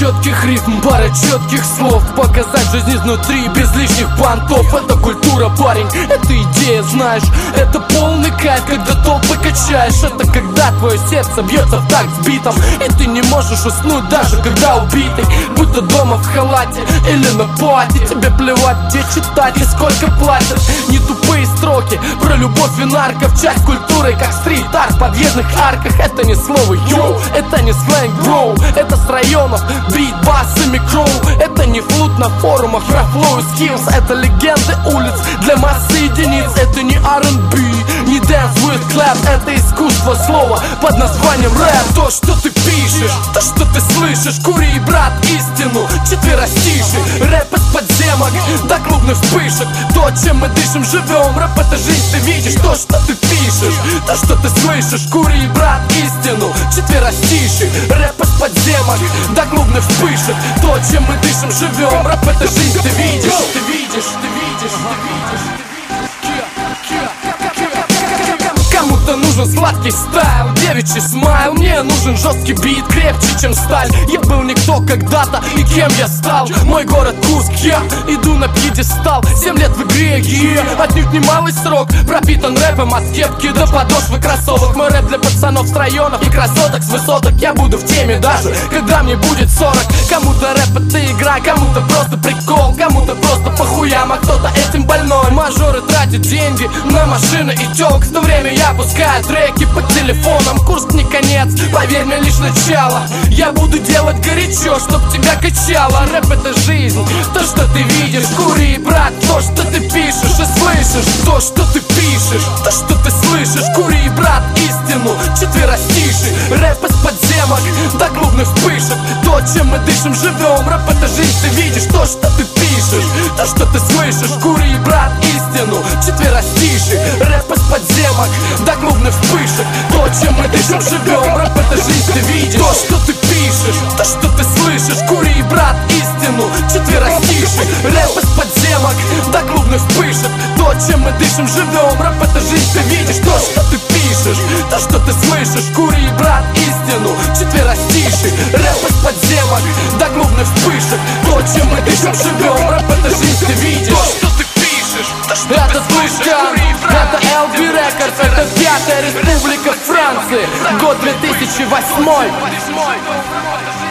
четких рифм, пара четких слов, показать жизнь изнутри без лишних понтов. Это культура, парень, это идея, знаешь. Это полный кайф, когда толпы качаешь. Это когда твое сердце бьется в такт с битом, и ты не можешь уснуть даже когда убитый. Будь то дома в халате или на пати, тебе плевать, где читать и сколько платят. Не тупые строки про любовь и нарков, часть культуры, как стрит-арт в подъездных арках. Это не слово йоу, это не сленг броу, это с районов, бит, бас и микроу. Это не флут на форумах про флоу и скиллс, это легенды улиц для массы единиц. Это не R&B, не dance with clap, это искусство слова под названием рэп. То, что ты пишешь, то, что ты слышишь, кури, брат, истину, четверостиший. Рэп из подземок до клубных вспышек, то, чем мы дышим, живем. Рэп — это жизнь, ты видишь то, что ты пишешь, то, что ты слышишь, кури, брат, истину, четверостиший. Рэп из подземок до клубных вспышек, то, чем мы дышим, живем. Рэп — это жизнь, ты видишь, ты видишь, ты видишь, ты видишь. Кому-то нужен сладкий стайл, девичий смайл. Мне нужен жесткий бит, крепче, чем сталь. Я был никто когда-то, и кем я стал? Мой город Курск, я иду на пьедестал. 7 лет в игре, отнюдь немалый срок. Пропитан рэпом от кепки до подошвы кроссовок. Мой рэп для пацанов с районов и красоток с высоток. Я буду в теме даже, когда мне будет 40. Кому-то рэп — это игра, кому-то просто прикол, кому-то просто по хуям, а кто-то этим больной. Мажоры тратят деньги на машины и тёлк, в то время я пускаю треки по телефонам. Курск не конец, поверь мне, лишь начало. Я буду делать горячо, чтоб тебя качало. Рэп — это жизнь, то, что ты видишь. Кури, брат, то, что ты пишешь и слышишь, то, что ты пишешь, то, что ты слышишь. Кури, брат, истину, четверостиший. Рэп из подземок до клубных вспышек, то, чем мы дышим, живем. Рэп — это жизнь, ты видишь то, что ты пишешь, то, что ты слышишь. Кури, брат, истину, четверостиший. Рэп из подземок до клубных вспышек, то, чем мы дышим, живем. Рэп — это жизнь, ты видишь то, что ты пишешь, то, что ты слышишь. Кури, брат, истину, четверостиший. Рэп из подземок до клубных вспышек, то, чем мы дышим, живем. Рэп — это жизнь, ты видишь то, что ты пишешь, то, что ты слышишь. Кури, брат, истину, четверостиший. Рэп из подземок до клубных вспышек, то, чем мы дышим, живем. Рэп — это жизнь, ты видишь то, что ты пишешь, то, что ты слышишь. Это LB Records, это 5-я республика Франции, год 2008.